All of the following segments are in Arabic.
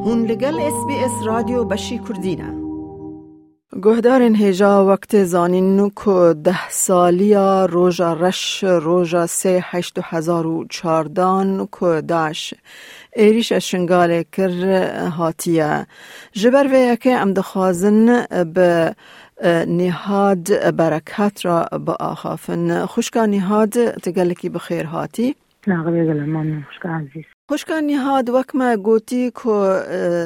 هون لگل SBS رادیو بشی کردینه. گهدارن هجا وقت زانینو که 10 سالیا روژا رش روژا 3/8/2014 که داعش ایریش شنگاله کر هاتیه. جبر ویا که ام دخوازن به نهاد برکات را با آخافن. خوشکا نهاد تگلکی بخیر هاتی؟ نه قبل ممنون خوشکا عزیز. خوشکا نهاد وکما گوتی که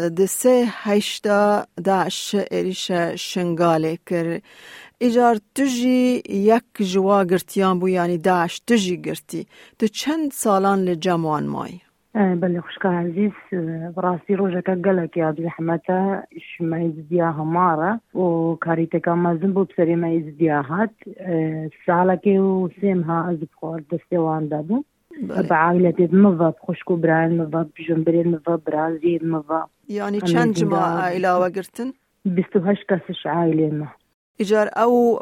3/8 داعش ایریش شنگاله کر ایجار تجی یک جوا گرتیان بو یعنی داعش تجی گرتی. تو چند سالان لجمعان مای؟ بله خوشکا عزیز براستی روژه که گلک یاد رحمته اش مایز دیاها ماره و کاریته که مازن بود سری مایز دیاهات ساله که و سیمها از بخور دستوان دادم بعائلتي مضى بخشكو بران مضى بجنبرين مضى برازيل مضى يعني چند جماعة عائلة وقرتن؟ 28 كسش عائلة ما إجار أو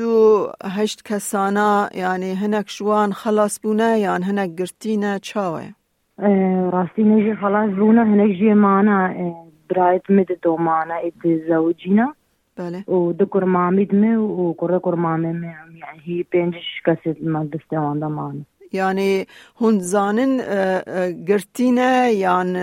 28 كسانا يعني هناك شوان خلاص بونا يعني هناك قرتينا تشاوي راسي نجي خلاص بونا هناك جي معنا برايت مدتو معنا اتزوجينا بله ودكر ماميدمي وكركر مامي يعني هي بينجش كسد ما دستوان دا معنا يعني هون زانن قرتينا يعني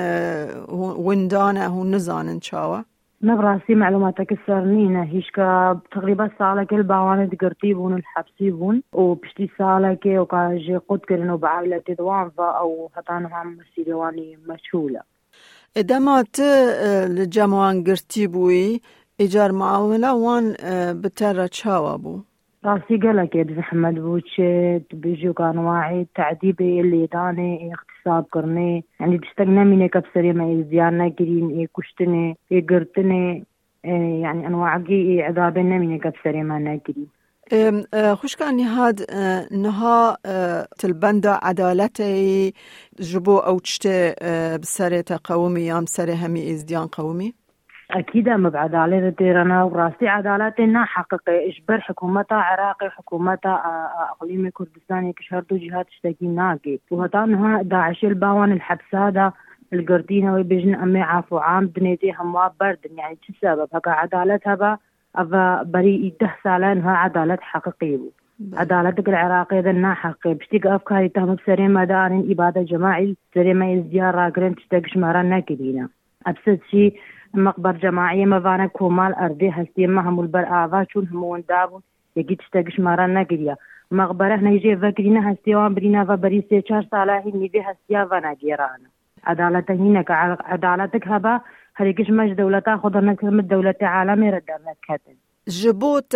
وندانا هون نزانن شاوة نبراسي معلوماتك السرنينة هيشكا تقريبا سالة كل باوانة قرتيبون الحبسيبون وبشتي سالة كي وكاجي قد كرنو بعائلة دوانفا أو هتانو هم سيدواني مشهولة إدامات لجمعان قرتيبوي إجار معاملة وان بترى شاوة بو راسي قالك يا محمد بوشت بيجو كان واعي تعذيبي اللي داني اغتصاب كرني يعني بيستغنى مني كبسري ما يزيانا كرين كشتني قرتني يعني انواع عذابنا مني كبسري ما ناكرين خوش كان نهاد نها تلبندا عدالتي جبو او تشتي بسرة قومي يام سرة همي ازديان قومي أكيد ما بعدالة تيرنا وراسي عدالتنا حقيقي إجبر حكومتها عراقي حكومتها أقليم كردستان كشهردو جهات تشتكي ناقي وهتانها داعش الباوان الحبس هذا القردين ويبجن أمي عافو عام دنيتي هموا برد يعني شو السبب هكا عدالتها با أفا بري 10 سالانها عدالة حقيقي عدالتك العراقية ذا حقيقي بشتيك أفكاري تهم بسري مدارين إبادة جماعي سري ما يزديار راقرين تشتكش ماران كدينا أبسط شي مقبر جماعية مفانا كومال أرضي هستي ما همول برآفا چون همون دابون يجي تشتاقش ماران نقريا مقبره نيجي فكرينا هستيوان برينا فبري 3-4 سالاهي نيبي هستيا فانا جيرانا عدالة هينك عدالتك هبا هريكش ماش دولتا خضرنا كلمة دولة عالمي ردنا كتن جبوت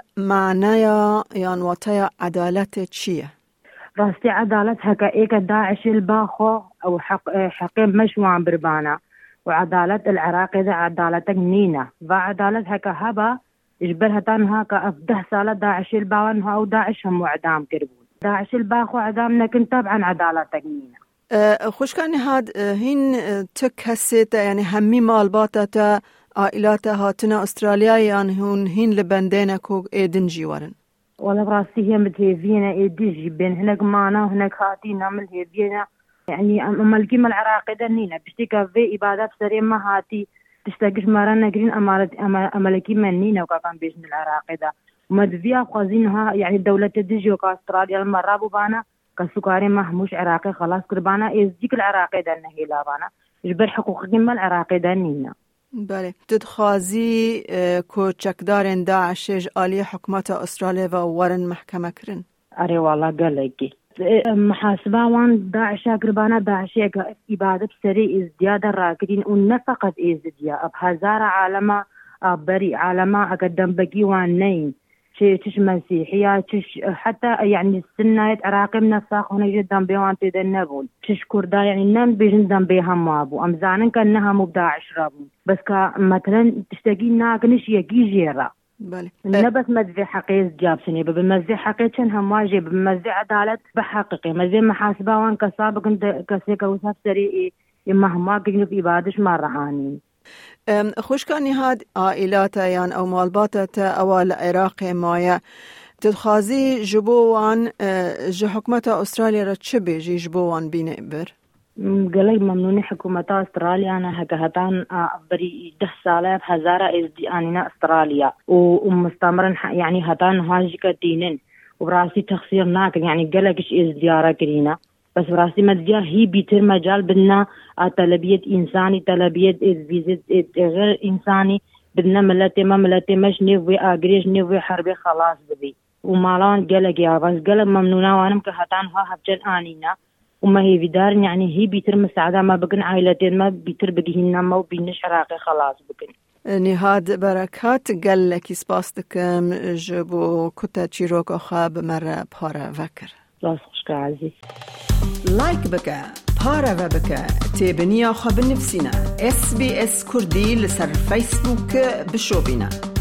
معنايا يانواتيا عدالة تشيه راستي عدالة هكا ايكا داعش الباخو او حقيم مشوان بربانا وعدالة العراق إذا عدالتك نينا وعدالة هكا هبا إجبرها تنها كأفده سالة داعش الباوانها أو داعش هم وعدام كربون داعش الباخو عدامنا كنت طبعا عدالتك نينا خوش كان هاد هين تك هسيتا يعني همي مالباتا عائلات هاتنا أستراليا يعني هين لبندينا كو إيدن جيوارن ولا براسي هي متهيفينا إيدي بين هناك معنا هناك هاتي نعمل هيفينا يعني ملكيم العراق دنينا بشتكى في إبادة بسرية ما هاتي تشتاقش مارانا قرين أمالكي منينا وكان بيجن العراق دا ومدفيا خوازينها يعني الدولة تدجي وكاستراليا المرابو بانا كسكاري مهموش عراقي خلاص كربانا إزديك العراق دا نهيلا بانا جبر حقوق قيمة العراق دنينا بله تدخوازي كو چكدارن داعشيج آلية حكومة أستراليا وورن محكمة كرن أري والله قالكي محاسبة وان داعش قربانا داعش إبادة بسري ازدياد الراكدين ونفقت ازدياد بهزار عالمة بري عالمة أقدم بقي وان نين تش مسيحية تش حتى يعني السنة عراقي من الساق هنا جدا بيوان تدنبون تش كردا يعني نم بيجن بيهم مابو أمزانن كأنها مبداعش رابون بس كمثلا تشتاقي ناقنش يجي جيرا بله نبت مزي حقيقي جابسني بمزي حقيقي كان واجب بمزي عدالة بحقيقي مزي محاسبة وان كسابق كسيك وساب سريعي مهما كنت في إبادش مرحاني خوش كاني هاد عائلاتا يعني أو مالباتا أول عراقي مايا تدخازي جبوان جو حكمة أستراليا رتشبي جي جبوان بين إبر قالي ممنونة حكومة استراليا أنا هكهتان بري 10 سالة بهزارة إزدي آننا استراليا ومستمرا يعني هتان هاجك دينين وبراسي تخسير ناكل يعني قالكش إزديارة كرينا بس براسي مدجا هي بيتر مجال بدنا تلبية إنساني تلبية فيزيت غير إنساني بدنا ملتي مش نبوي أجريش نبوي حربي خلاص بدي ومالان قالك يا بس قال ممنونة وأنا مكهتان ها هبجل آنينا وما هي في دار يعني هي بيتر مساعدة ما بقن عائلتين ما بيتر بقيهن ما وبينش عراقي خلاص بقن نهاد بركات قال لك سباستكم جبو كتا تشيروك أخاب مرة بحارة فكر لا سخشك عزيز لايك بك بحارة بك تابني أخاب نفسنا SBS كردي لسر فيسبوك بشوبنا